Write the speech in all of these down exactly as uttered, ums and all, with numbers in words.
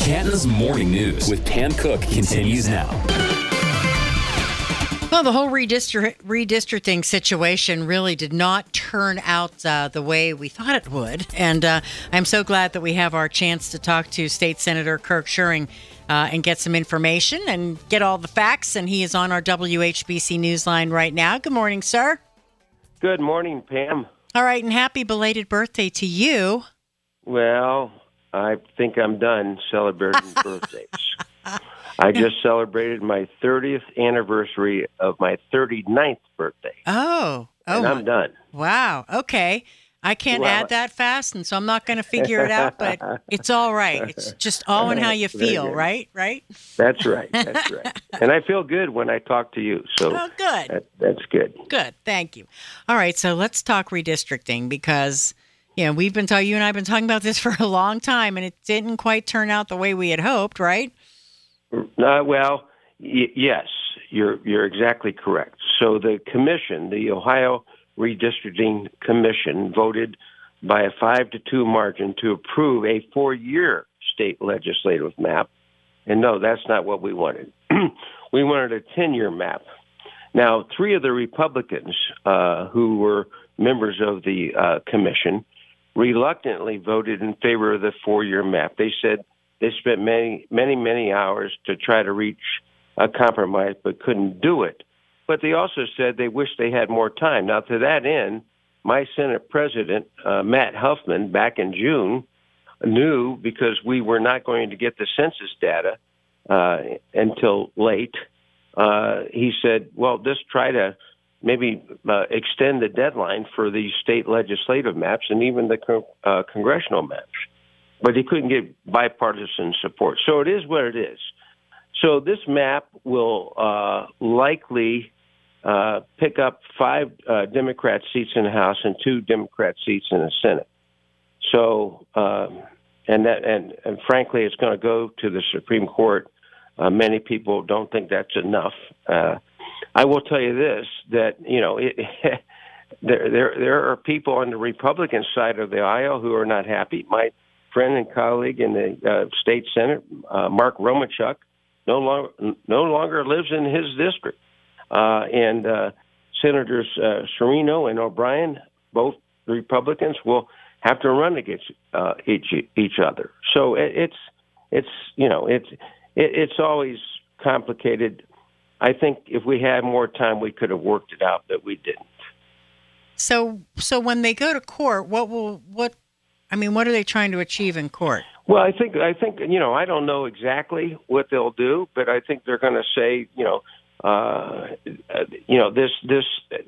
Canton's Morning News with Pam Cook continues now. Well, the whole redistri- redistricting situation really did not turn out uh, the way we thought it would. And uh, I'm so glad that we have our chance to talk to State Senator Kirk Schuring uh, and get some information and get all the facts. And he is on our W H B C Newsline right now. Good morning, sir. Good morning, Pam. All right, and happy belated birthday to you. Well, I think I'm done celebrating birthdays. I just celebrated my thirtieth anniversary of my thirty-ninth birthday. Oh. Oh, and I'm my. done. Wow. Okay. I can't Well, add that fast, and so I'm not going to figure it out, but it's all right. It's just all in how you feel, right? Right? That's right. That's right. And I feel good when I talk to you. So oh, good. That, that's good. Good. Thank you. All right. So let's talk redistricting because, you know, we've been talking, you and I have been talking about this for a long time, and it didn't quite turn out the way we had hoped, right? Uh, well, y- yes, you're you're exactly correct. So the commission, the Ohio Redistricting Commission, voted by a five to two margin to approve a four-year state legislative map. And no, that's not what we wanted. We wanted a ten-year map. Now, three of the Republicans uh, who were members of the uh, commission reluctantly voted in favor of the four-year map. They said they spent many, many, many hours to try to reach a compromise, but couldn't do it. But they also said they wished they had more time. Now, to that end, my Senate President, uh, Matt Huffman, back in June, knew because we were not going to get the census data uh, until late. Uh, he said, well, just try to maybe uh, extend the deadline for the state legislative maps and even the co- uh, congressional maps. But he couldn't get bipartisan support. So it is what it is. So this map will uh, likely uh, pick up five uh, Democrat seats in the House and two Democrat seats in the Senate. So, um, and that, and, and frankly, it's going to go to the Supreme Court. Uh, many people don't think that's enough. Uh, I will tell you this: that you know, it, there, there, there are people on the Republican side of the aisle who are not happy. My friend and colleague in the uh, state Senate, uh, Mark Romachuk, no longer no longer lives in his district. Uh, and uh, Senators uh, Serino and O'Brien, both Republicans, will have to run against uh, each each other. So it, it's it's you know it's it, it's always complicated. I think if we had more time, we could have worked it out, but we didn't. So so when they go to court, what will what I mean, what are they trying to achieve in court? Well, I think I think you know I don't know exactly what they'll do, but I think they're going to say you know uh, you know this this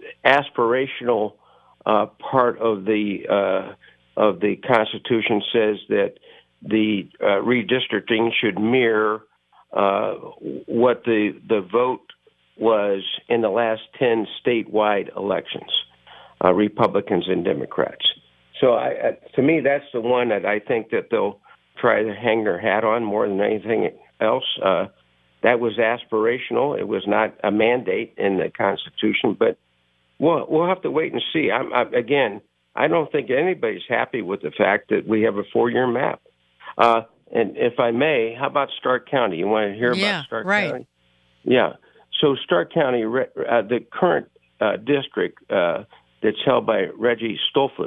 aspirational uh, part of the uh, of the Constitution says that the uh, redistricting should mirror uh, what the the vote was in the last ten statewide elections, uh, Republicans and Democrats. So I, uh, to me, that's the one that I think that they'll try to hang their hat on more than anything else. Uh, that was aspirational. It was not a mandate in the Constitution, but we'll, we'll have to wait and see. I'm, I, again, I don't think anybody's happy with the fact that we have a four-year map. Uh, and if I may, how about Stark County? You want to hear yeah, about Stark right. County? Yeah. So Stark County, uh, the current uh, district uh, that's held by Reggie Stolfus,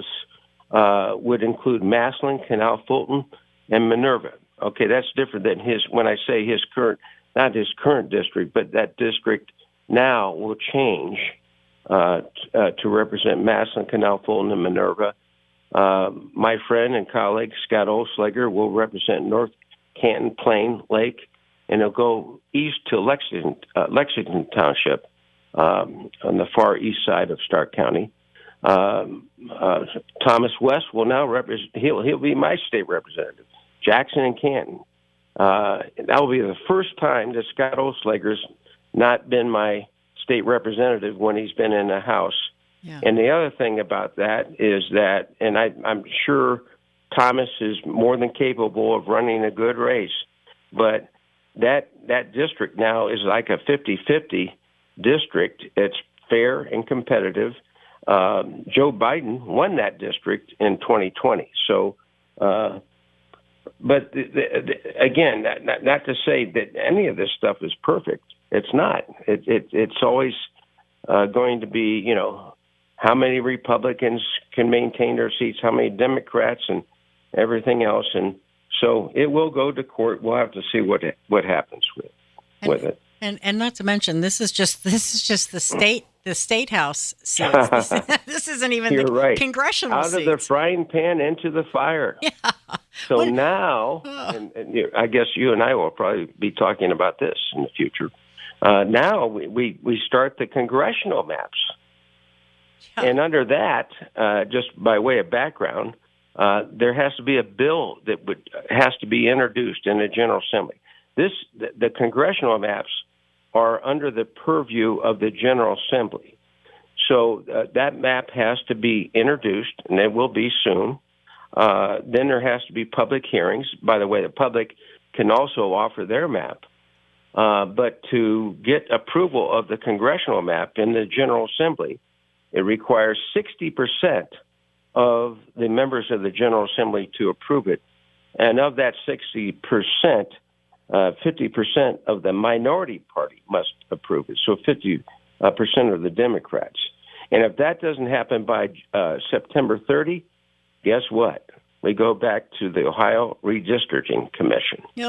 Uh, would include Massillon, Canal Fulton, and Minerva. Okay, that's different than his, when I say his current, not his current district, but that district now will change uh, t- uh, to represent Massillon, Canal Fulton, and Minerva. Uh, my friend and colleague, Scott Olslager, will represent North Canton, Plain, Lake, and he'll go east to Lexington, uh, Lexington Township um, on the far east side of Stark County. Um, uh, Thomas West will now represent, he'll, he'll be my state representative, Jackson and Canton. Uh, that will be the first time that Scott Olslager's not been my state representative when he's been in the House. Yeah. And the other thing about that is that, and I, I'm sure Thomas is more than capable of running a good race, but that, that district now is like a fifty-fifty district. It's fair and competitive. Um, Joe Biden won that district in twenty twenty. So uh, but the, the, the, again, not, not, not to say that any of this stuff is perfect. It's not. It, it, it's always uh, going to be, you know, how many Republicans can maintain their seats, how many Democrats, and everything else. And so it will go to court. We'll have to see what it, what happens with and, with it. And and not to mention, this is just this is just the state the state house seats. This, this isn't even You're the right. congressional out seats. of the frying pan into the fire. Yeah. So What? now, Oh. and, and you, I guess you and I will probably be talking about this in the future. Uh, now we, we, we start the congressional maps. Yeah. And under that, uh, just by way of background, uh, there has to be a bill that would has to be introduced in the General Assembly. This the, the congressional maps are under the purview of the General Assembly. So uh, that map has to be introduced, and it will be soon. Uh, then there has to be public hearings. By the way, the public can also offer their map. Uh, but to get approval of the congressional map in the General Assembly, it requires sixty percent of the members of the General Assembly to approve it. And of that sixty percent, uh, fifty percent of the minority party must approve it, so fifty percent of the Democrats. And if that doesn't happen by uh, September thirtieth, guess what? We go back to the Ohio Redistricting Commission. Yeah.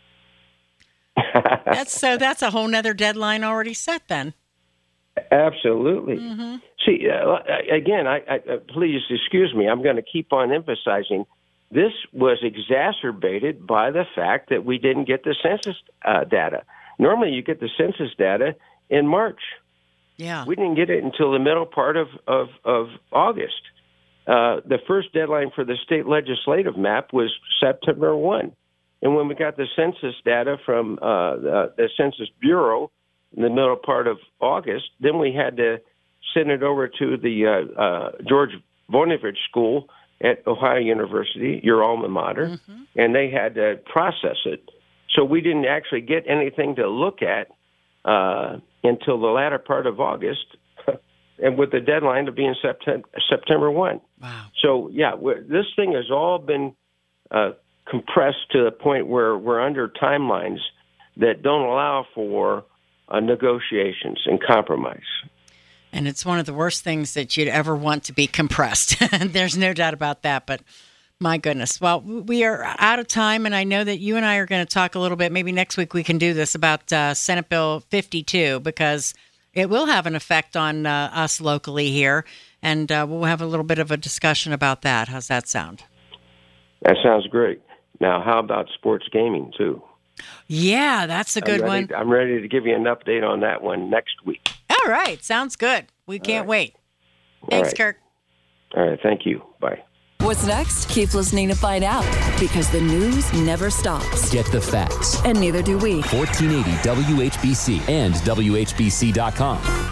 That's so. That's a whole nother deadline already set. Then. Absolutely. Mm-hmm. See, uh, again, I, I, uh, please excuse me. I'm going to keep on emphasizing this was exacerbated by the fact that we didn't get the census uh, data. Normally, you get the census data in March. Yeah. We didn't get it until the middle part of of, of August. Uh, the first deadline for the state legislative map was September first. And when we got the census data from uh, the, the Census Bureau in the middle part of August, then we had to send it over to the uh, uh, George Voinovich School at Ohio University, your alma mater, mm-hmm. and they had to process it. So we didn't actually get anything to look at uh, until the latter part of August, and with the deadline to be in September, September first. Wow. So, yeah, this thing has all been uh, compressed to the point where we're under timelines that don't allow for uh, negotiations and compromise. And it's one of the worst things that you'd ever want to be compressed. There's no doubt about that. But my goodness. Well, we are out of time, and I know that you and I are going to talk a little bit. Maybe next week we can do this about uh, Senate Bill fifty-two, because it will have an effect on uh, us locally here. And uh, we'll have a little bit of a discussion about that. How's that sound? That sounds great. Now, how about sports gaming, too? Yeah, that's a good I'm ready, one. I'm ready to give you an update on that one next week. All right. Sounds good. We can't right. wait. All Thanks, right. Kirk. All right. Thank you. Bye. What's next? Keep listening to find out, because the news never stops. Get the facts. And neither do we. fourteen eighty W H B C and W H B C dot com.